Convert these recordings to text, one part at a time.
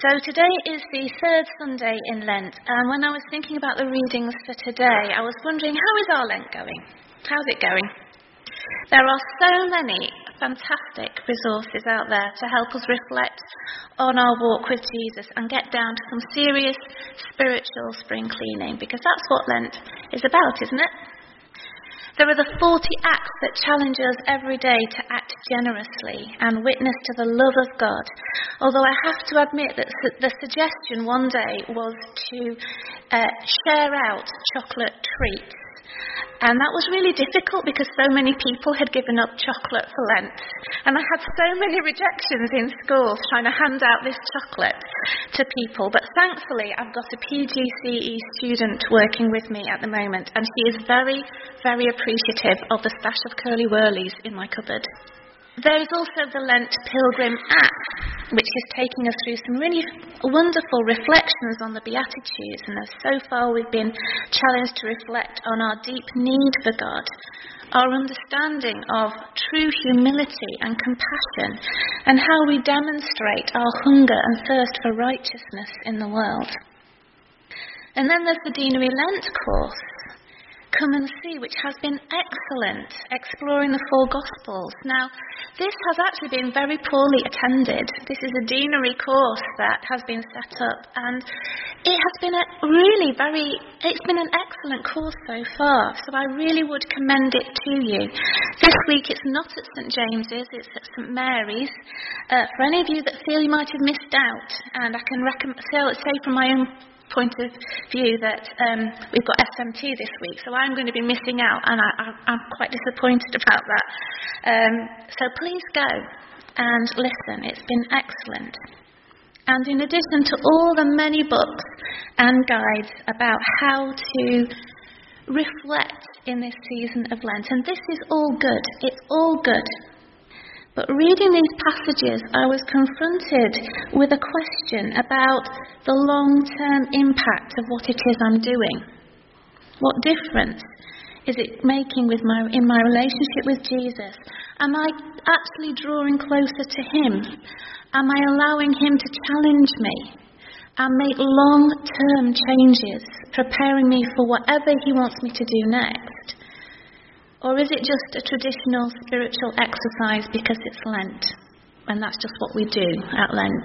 So today is the third Sunday in Lent, and when I was thinking about the readings for today, I was wondering, how is our Lent going? How's it going? There are so many fantastic resources out there to help us reflect on our walk with Jesus and get down to some serious spiritual spring cleaning, because that's what Lent is about, isn't it? There are the 40 acts that challenge us every day to act generously and witness to the love of God. Although I have to admit that the suggestion one day was to share out chocolate treats. And that was really difficult because so many people had given up chocolate for Lent. And I had so many rejections in schools trying to hand out this chocolate to people. But thankfully, I've got a PGCE student working with me at the moment. And she is very, very appreciative of the stash of Curly Whirlies in my cupboard. There is also the Lent Pilgrim app, which is taking us through some really wonderful reflections on the Beatitudes. And so far we've been challenged to reflect on our deep need for God, our understanding of true humility and compassion, and how we demonstrate our hunger and thirst for righteousness in the world. And then there's the Deanery Lent course, Come and See, which has been excellent, exploring the four Gospels. Now, this has actually been very poorly attended. This is a deanery course that has been set up, and it has been it's been an excellent course so far, so I really would commend it to you. This week it's not at St James's, it's at St Mary's. For any of you that feel you might have missed out, and I can say from my own point of view that we've got SMT this week, so I'm going to be missing out, and I'm quite disappointed about that. So please go and listen. It's been excellent. And in addition to all the many books and guides about how to reflect in this season of Lent, and this is all good, it's all good. But reading these passages, I was confronted with a question about the long-term impact of what it is I'm doing. What difference is it making in my relationship with Jesus? Am I actually drawing closer to him? Am I allowing him to challenge me and make long-term changes, preparing me for whatever he wants me to do next? Or is it just a traditional spiritual exercise because it's Lent, and that's just what we do at Lent?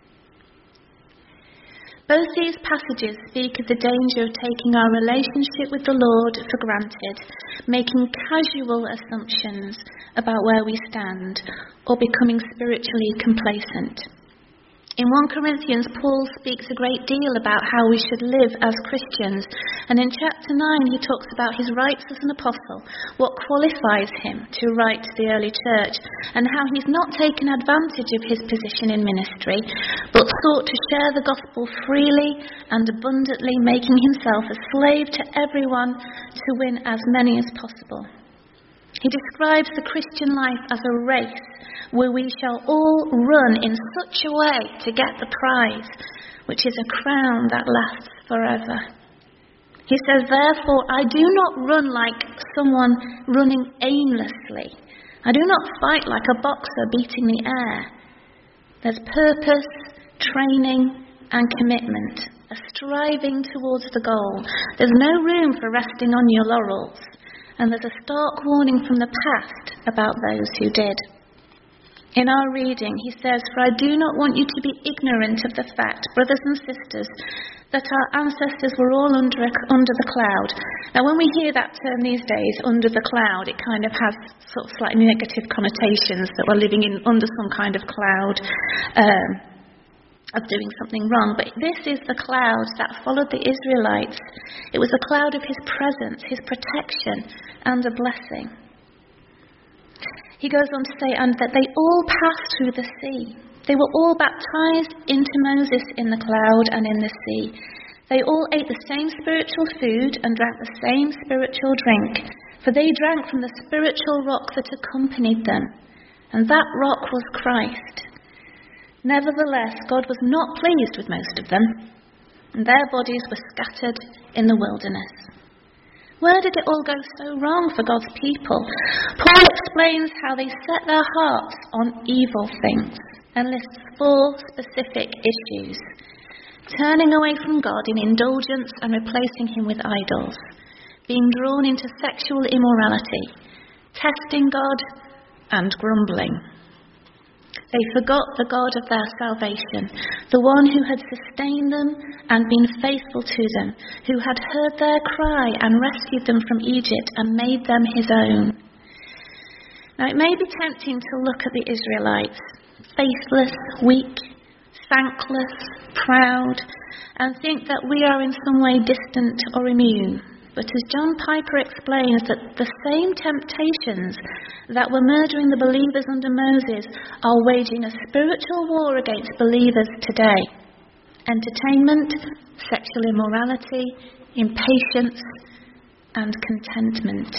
Both these passages speak of the danger of taking our relationship with the Lord for granted, making casual assumptions about where we stand, or becoming spiritually complacent. In 1 Corinthians, Paul speaks a great deal about how we should live as Christians. And in chapter 9, he talks about his rights as an apostle, what qualifies him to write to the early church, and how he's not taken advantage of his position in ministry, but sought to share the gospel freely and abundantly, making himself a slave to everyone to win as many as possible. He describes the Christian life as a race where we shall all run in such a way to get the prize, which is a crown that lasts forever. He says, therefore, I do not run like someone running aimlessly. I do not fight like a boxer beating the air. There's purpose, training, and commitment, a striving towards the goal. There's no room for resting on your laurels. And there's a stark warning from the past about those who did. In our reading, he says, for I do not want you to be ignorant of the fact, brothers and sisters, that our ancestors were all under the cloud. Now, when we hear that term these days, under the cloud, it kind of has sort of slightly negative connotations, that we're living under some kind of cloud of doing something wrong. But this is the cloud that followed the Israelites. It was a cloud of his presence, his protection, and a blessing. He goes on to say, and that they all passed through the sea. They were all baptized into Moses in the cloud and in the sea. They all ate the same spiritual food and drank the same spiritual drink, for they drank from the spiritual rock that accompanied them, and that rock was Christ. Nevertheless, God was not pleased with most of them, and their bodies were scattered in the wilderness. Where did it all go so wrong for God's people? Paul explains how they set their hearts on evil things and lists 4 specific issues: turning away from God in indulgence and replacing him with idols, being drawn into sexual immorality, testing God, and grumbling. They forgot the God of their salvation, the one who had sustained them and been faithful to them, who had heard their cry and rescued them from Egypt and made them his own. Now, it may be tempting to look at the Israelites, faithless, weak, thankless, proud, and think that we are in some way distant or immune. But as John Piper explains, that the same temptations that were murdering the believers under Moses are waging a spiritual war against believers today. Entertainment, sexual immorality, impatience, and contentment.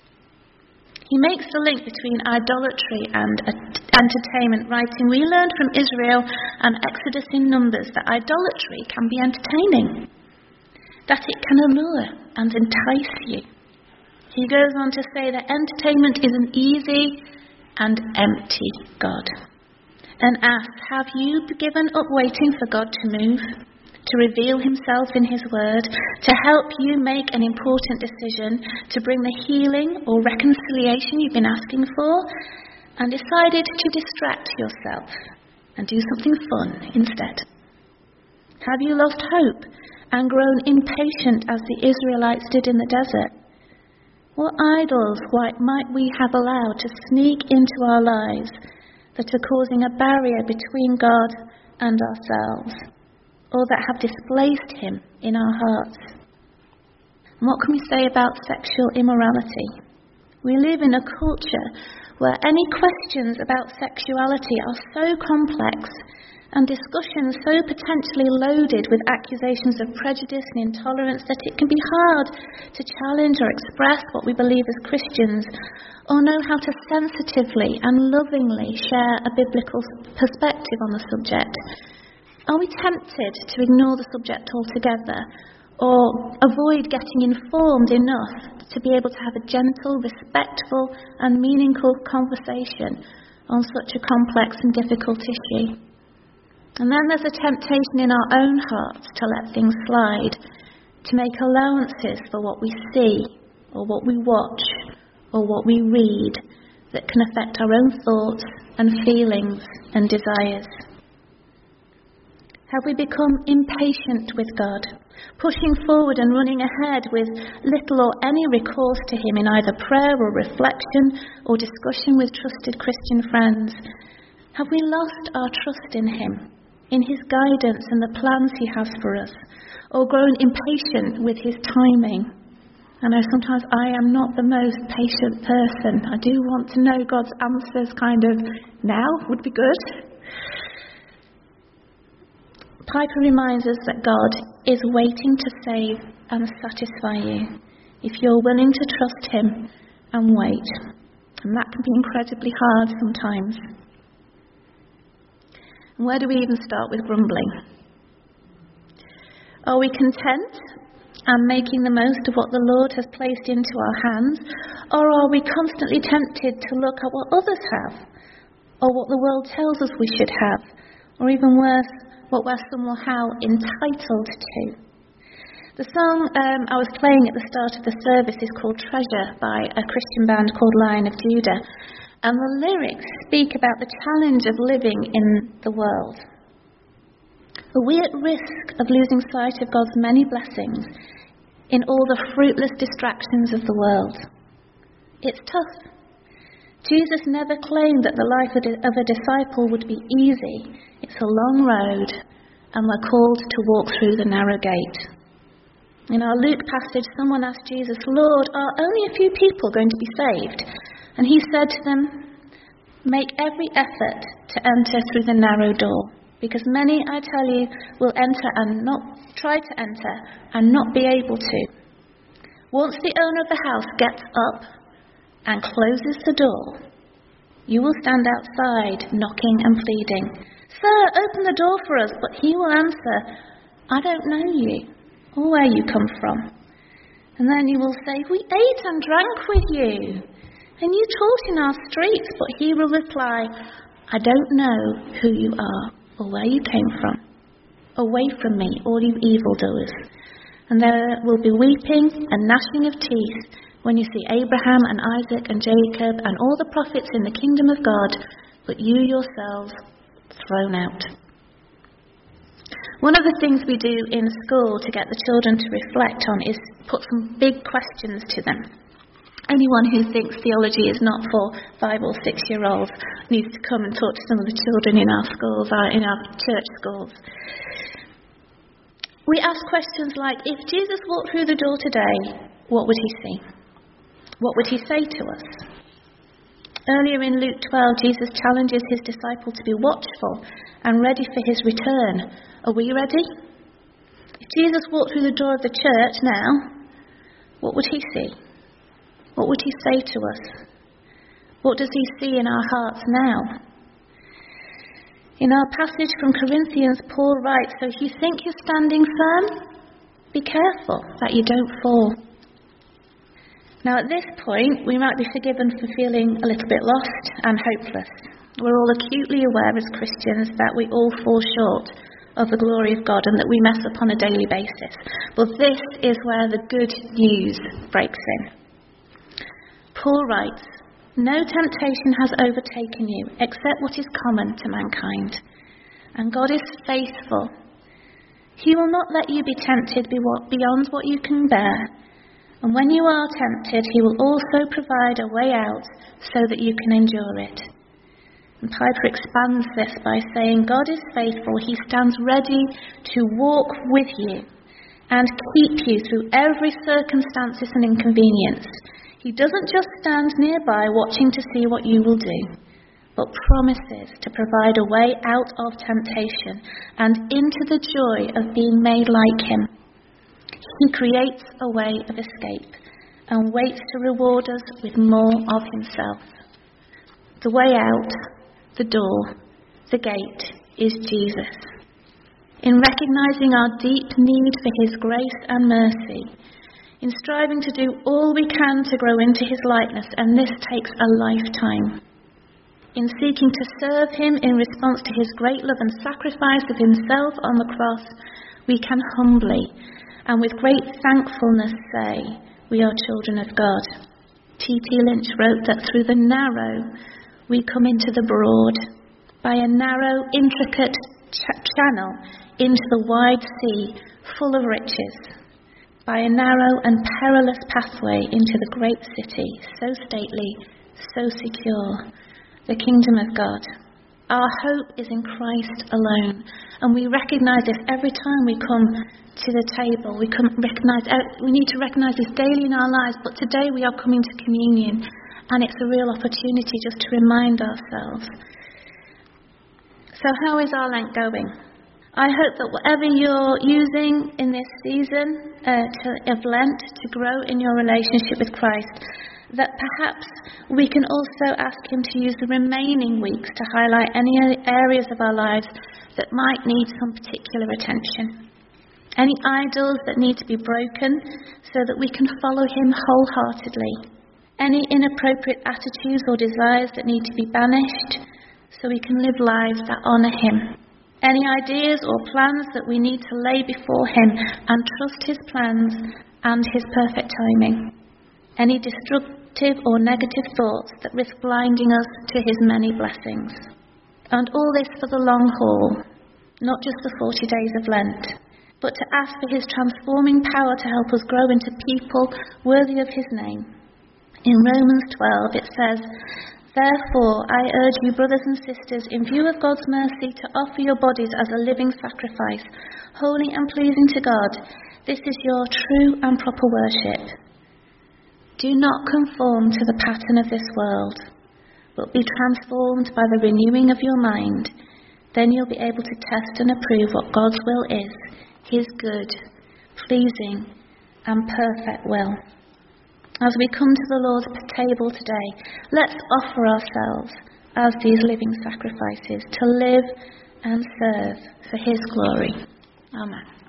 He makes the link between idolatry and entertainment, writing, "We learned from Israel and Exodus in Numbers that idolatry can be entertaining, that it can allure and entice you." He goes on to say that entertainment is an easy and empty God, and asks, have you given up waiting for God to move, to reveal himself in his word, to help you make an important decision, to bring the healing or reconciliation you've been asking for, and decided to distract yourself and do something fun instead? Have you lost hope and grown impatient as the Israelites did in the desert? What idols might we have allowed to sneak into our lives that are causing a barrier between God and ourselves, or that have displaced him in our hearts? And what can we say about sexual immorality? We live in a culture where any questions about sexuality are so complex and discussions so potentially loaded with accusations of prejudice and intolerance that it can be hard to challenge or express what we believe as Christians, or know how to sensitively and lovingly share a biblical perspective on the subject. Are we tempted to ignore the subject altogether, or avoid getting informed enough to be able to have a gentle, respectful and meaningful conversation on such a complex and difficult issue? And then there's a temptation in our own hearts to let things slide, to make allowances for what we see, or what we watch, or what we read that can affect our own thoughts and feelings and desires. Have we become impatient with God, pushing forward and running ahead with little or any recourse to him in either prayer or reflection or discussion with trusted Christian friends? Have we lost our trust in him, in his guidance and the plans he has for us, or grown impatient with his timing? I know sometimes I am not the most patient person. I do want to know God's answers kind of now would be good. Piper reminds us that God is waiting to save and satisfy you if you're willing to trust him and wait. And that can be incredibly hard sometimes. And where do we even start with grumbling? Are we content and making the most of what the Lord has placed into our hands? Or are we constantly tempted to look at what others have, or what the world tells us we should have, or even worse, what we're somehow entitled to? The song I was playing at the start of the service is called Treasure by a Christian band called Lion of Judah. And the lyrics speak about the challenge of living in the world. Are we at risk of losing sight of God's many blessings in all the fruitless distractions of the world? It's tough. Jesus never claimed that the life of a disciple would be easy. It's a long road, and we're called to walk through the narrow gate. In our Luke passage, someone asked Jesus, "Lord, are only a few people going to be saved?" And he said to them, "Make every effort to enter through the narrow door, because many, I tell you, will enter and not try to enter and not be able to. Once the owner of the house gets up and closes the door, you will stand outside knocking and pleading, 'Sir, open the door for us,' but he will answer, 'I don't know you or where you come from.' And then you will say, 'We ate and drank with you, and you taught in our streets,' but he will reply, I don't know who you are or where you came from. Away from me, all you evildoers. And there will be weeping and gnashing of teeth when you see Abraham and Isaac and Jacob and all the prophets in the kingdom of God, but you yourselves thrown out. One of the things we do in school to get the children to reflect on is put some big questions to them. Anyone who thinks theology is not for 5 or 6 year olds needs to come and talk to some of the children in our schools, in our church schools. We ask questions like, if Jesus walked through the door today, what would he see? What would he say to us? Earlier in Luke 12, Jesus challenges his disciples to be watchful and ready for his return. Are we ready? If Jesus walked through the door of the church now, what would he see? What would he say to us? What does he see in our hearts now? In our passage from Corinthians, Paul writes, so if you think you're standing firm, be careful that you don't fall. Now at this point, we might be forgiven for feeling a little bit lost and hopeless. We're all acutely aware as Christians that we all fall short of the glory of God and that we mess up on a daily basis. But this is where the good news breaks in. Paul writes, no temptation has overtaken you except what is common to mankind. And God is faithful. He will not let you be tempted beyond what you can bear. And when you are tempted, he will also provide a way out so that you can endure it. And Piper expands this by saying, God is faithful. He stands ready to walk with you and keep you through every circumstance and inconvenience. He doesn't just stand nearby watching to see what you will do, but promises to provide a way out of temptation and into the joy of being made like him. He creates a way of escape and waits to reward us with more of himself. The way out, the door, the gate is Jesus. In recognizing our deep need for his grace and mercy, in striving to do all we can to grow into his likeness, and this takes a lifetime. In seeking to serve him in response to his great love and sacrifice of himself on the cross, we can humbly and with great thankfulness say, we are children of God. T.T. Lynch wrote that through the narrow, we come into the broad, by a narrow, intricate channel into the wide sea full of riches, by a narrow and perilous pathway into the great city, so stately, so secure, the kingdom of God. Our hope is in Christ alone, and we recognise this every time we come to the table. We need to recognise this daily in our lives, but today we are coming to communion, and it's a real opportunity just to remind ourselves. So how is our Lent going? I hope that whatever you're using in this season of Lent to grow in your relationship with Christ, that perhaps we can also ask him to use the remaining weeks to highlight any areas of our lives that might need some particular attention. Any idols that need to be broken so that we can follow him wholeheartedly. Any inappropriate attitudes or desires that need to be banished so we can live lives that honour him. Any ideas or plans that we need to lay before him and trust his plans and his perfect timing. Any destructive or negative thoughts that risk blinding us to his many blessings. And all this for the long haul, not just the 40 days of Lent, but to ask for his transforming power to help us grow into people worthy of his name. In Romans 12 it says, therefore I urge you, brothers and sisters, in view of God's mercy, to offer your bodies as a living sacrifice, holy and pleasing to God. This is your true and proper worship. Do not conform to the pattern of this world, but be transformed by the renewing of your mind. Then you'll be able to test and approve what God's will is, his good, pleasing and perfect will. As we come to the Lord's table today, let's offer ourselves as these living sacrifices to live and serve for his glory. Amen.